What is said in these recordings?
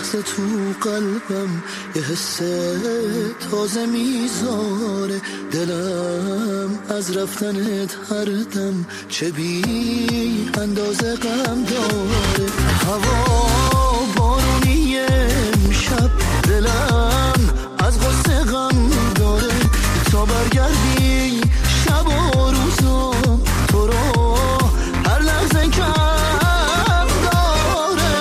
لحظه تو قلبم یه حس تازه میذاره، دلم از رفتنت هر دم چه بی اندازه غم داره. هوا بارونی امشب، دلم از غصه غم داره. تا برگردی شب و روزم تو رو هر لحظه کم داره.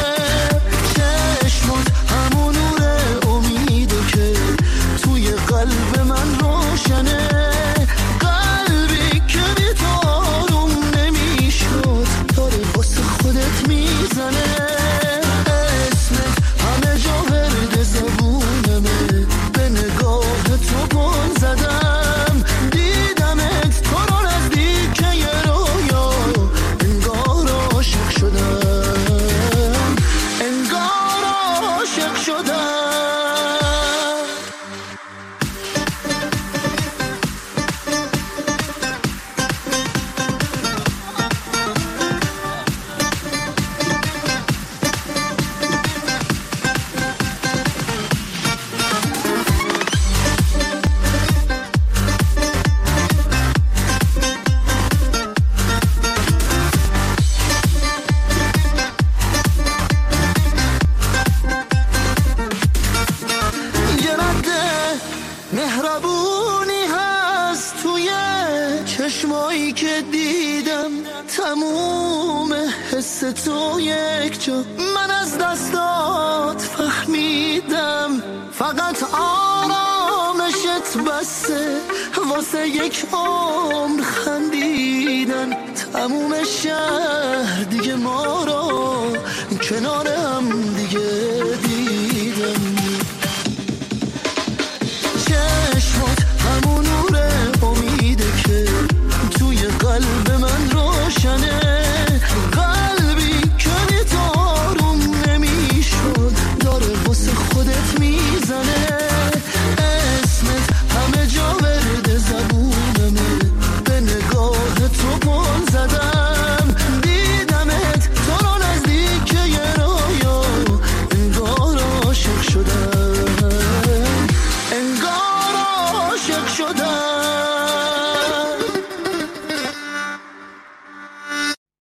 چشمات همون نور امیده که توی قلب من روشنه، قلبی که بی تو آروم نمیشد داره واسه خودت میزنه. اسمت همه جا ورد زبونمه، به نگاه تو گل زدم، دیدمت تو رو نزدیک یه رویا، انگار عاشق شدم، انگار عاشق شدم. مهربونی هست توی چشمایی که دیدم، تموم حس تو یک جا من از دستات فهمیدم. فقط آرامشت بسه واسه یک عمر خندیدن. تموم شهر دیگه ما رو کنار هم دیگه